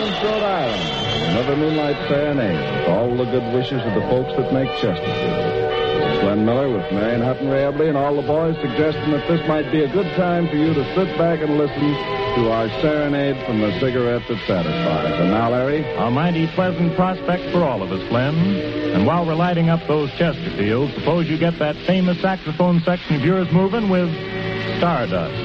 Providence, Rhode Island. Another Moonlight Serenade with all the good wishes of the folks that make Chesterfield. This is Glenn Miller with Marion Hutton, Ray Eberly, and all the boys suggesting that this might be a good time for you to sit back and listen to our serenade from the cigarette that satisfies. And now, Larry? A mighty pleasant prospect for all of us, Glenn. And while we're lighting up those Chesterfields, suppose you get that famous saxophone section of yours moving with Stardust.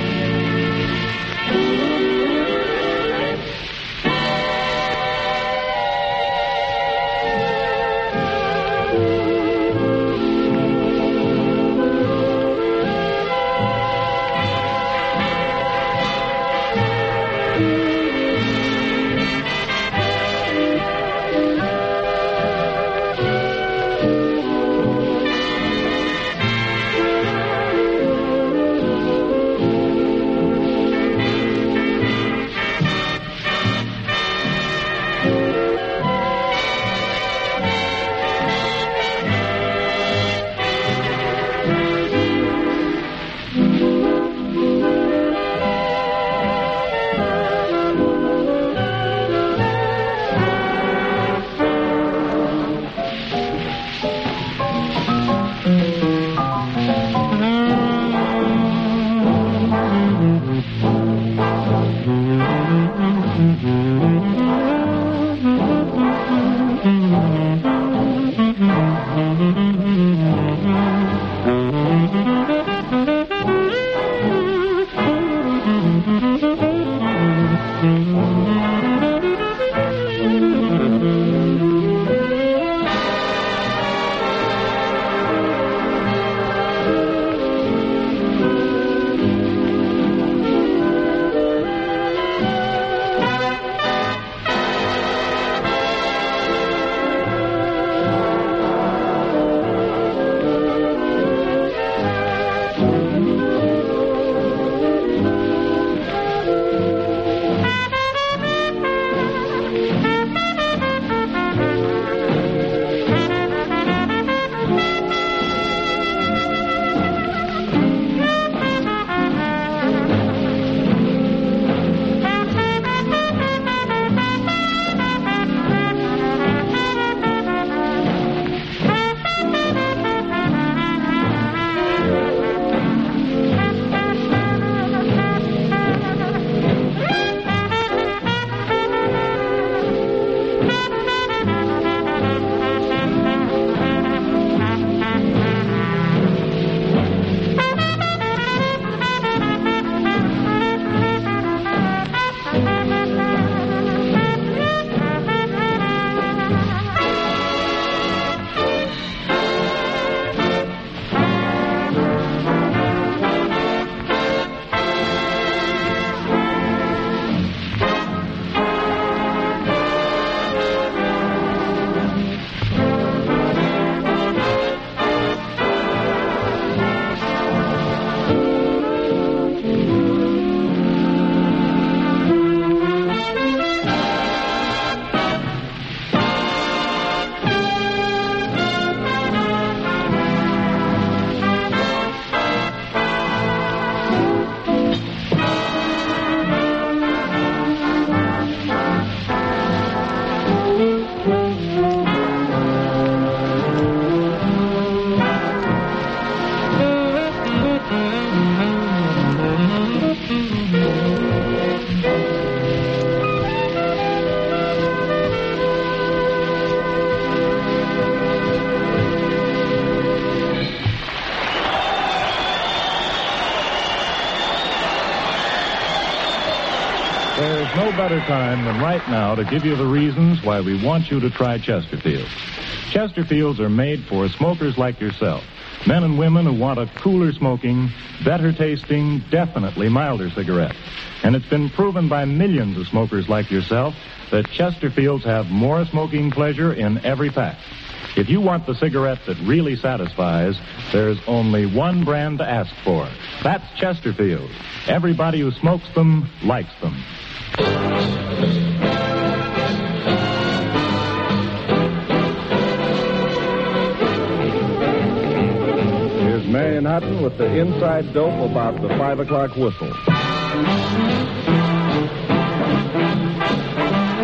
There's no better time than right now to give you the reasons why we want you to try Chesterfields. Chesterfields are made for smokers like yourself, men and women who want a cooler smoking, better tasting, definitely milder cigarette. And it's been proven by millions of smokers like yourself that Chesterfields have more smoking pleasure in every pack. If you want the cigarette that really satisfies, there's only one brand to ask for. That's Chesterfield. Everybody who smokes them likes them. Here's Marion Hutton with the inside dope about the 5 o'clock whistle.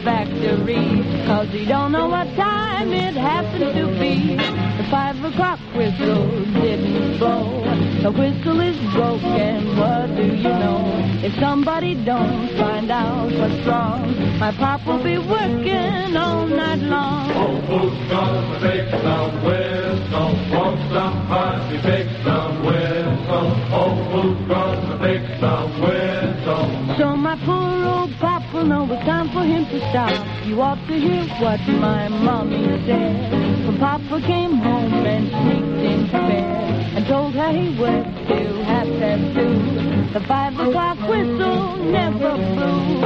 factory, 'cause he don't know what time it happened to be. The 5 o'clock whistle didn't blow. The whistle is broken, what do you know? If somebody don't find out what's wrong, my pop will be working all night long. Oh, who's gonna fix the whistle? Won't somebody fix the whistle? Oh, who's gonna fix the whistle? So my poor old pop will know it's time for him to stop. You ought to hear what my mommy said when Papa came home and sneaked into bed and told her he worked till 2:30. The 5 o'clock whistle never blew.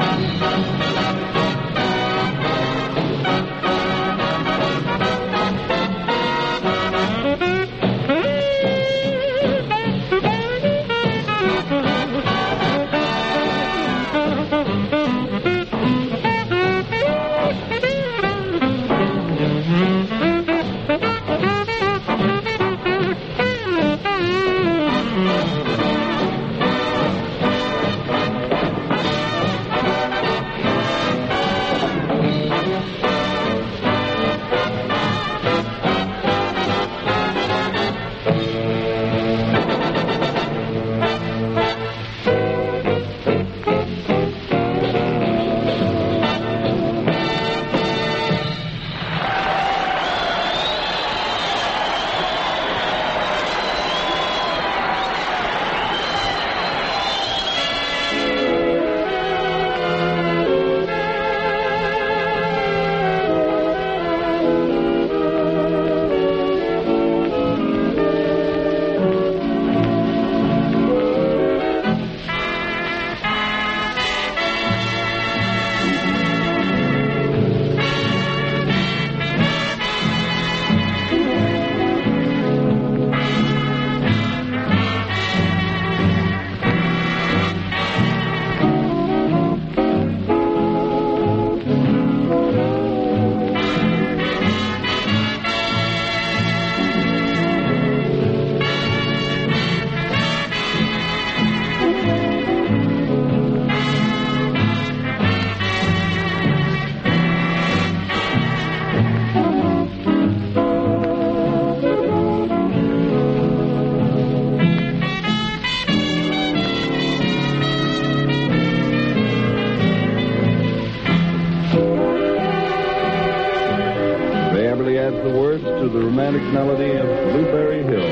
The words to the romantic melody of Blueberry Hill.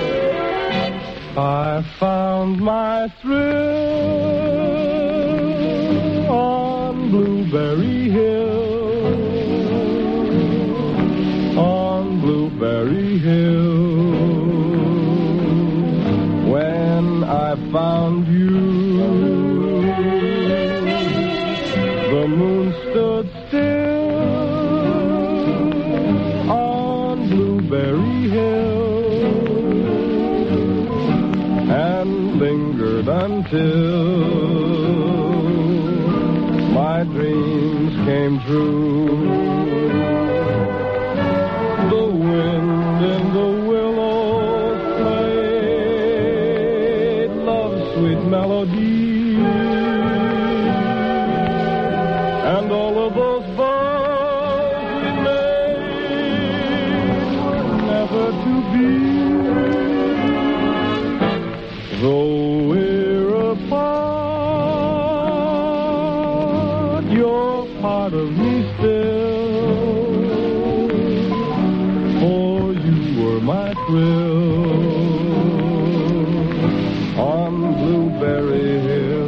I found my thrill on Blueberry Hill, on Blueberry Hill. When I found you, the moon stood still. Blueberry Hill, and lingered until my dreams came true. The wind in the willows played love's sweet melody, and all of those vows we made never to be. Though we're apart, you're part of me still. For you were my thrill on Blueberry Hill.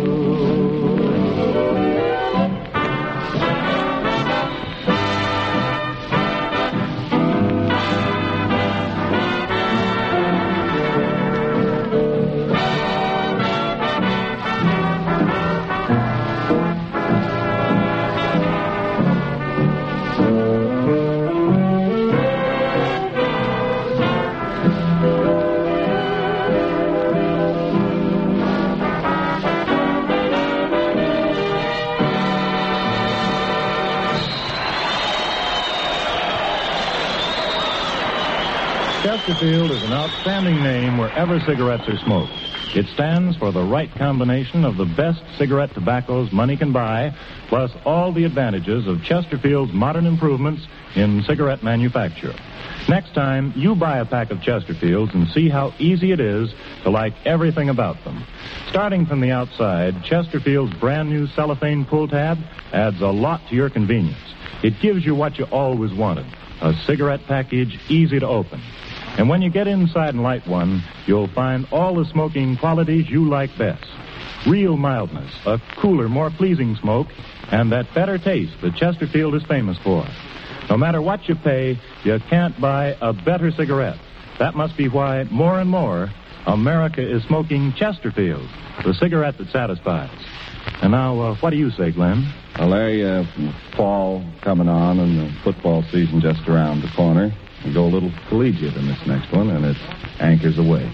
Chesterfield is an outstanding name wherever cigarettes are smoked. It stands for the right combination of the best cigarette tobaccos money can buy, plus all the advantages of Chesterfield's modern improvements in cigarette manufacture. Next time, you buy a pack of Chesterfields and see how easy it is to like everything about them. Starting from the outside, Chesterfield's brand new cellophane pull tab adds a lot to your convenience. It gives you what you always wanted, a cigarette package easy to open. And when you get inside and light one, you'll find all the smoking qualities you like best. Real mildness, a cooler, more pleasing smoke, and that better taste that Chesterfield is famous for. No matter what you pay, you can't buy a better cigarette. That must be why more and more America is smoking Chesterfield, the cigarette that satisfies. And now, what do you say, Glenn? Well, Larry, fall coming on and the football season just around the corner. We go a little collegiate in this next one, and it's Anchors Away.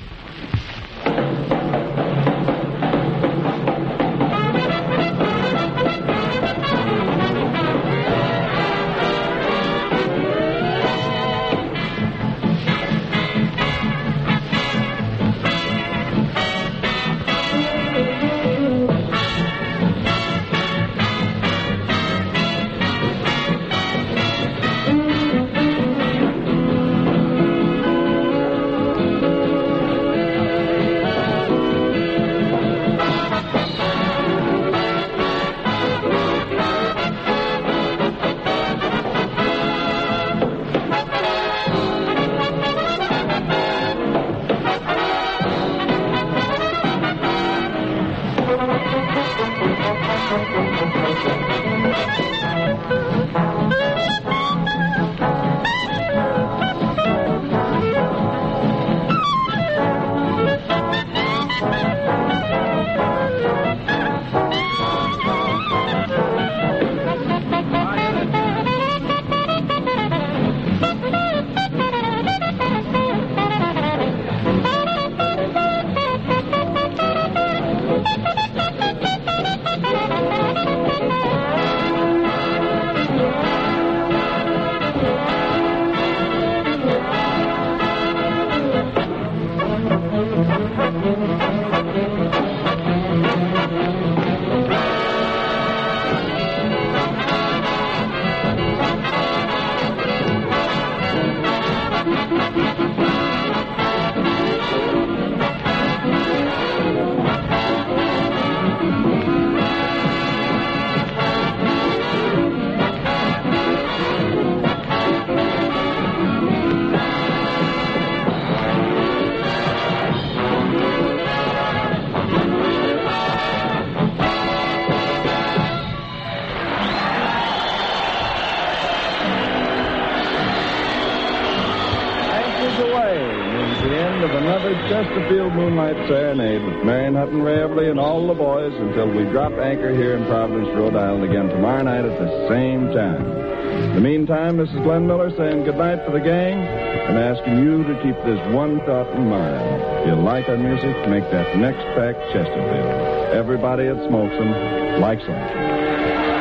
Chesterfield Moonlight Serenade with Marion Hutton Rabley and all the boys until we drop anchor here in Providence, Rhode Island again tomorrow night at the same time. In the meantime, this is Glenn Miller saying goodnight for the gang and asking you to keep this one thought in mind. If you like our music, make that next pack Chesterfield. Everybody that smokes them likes them.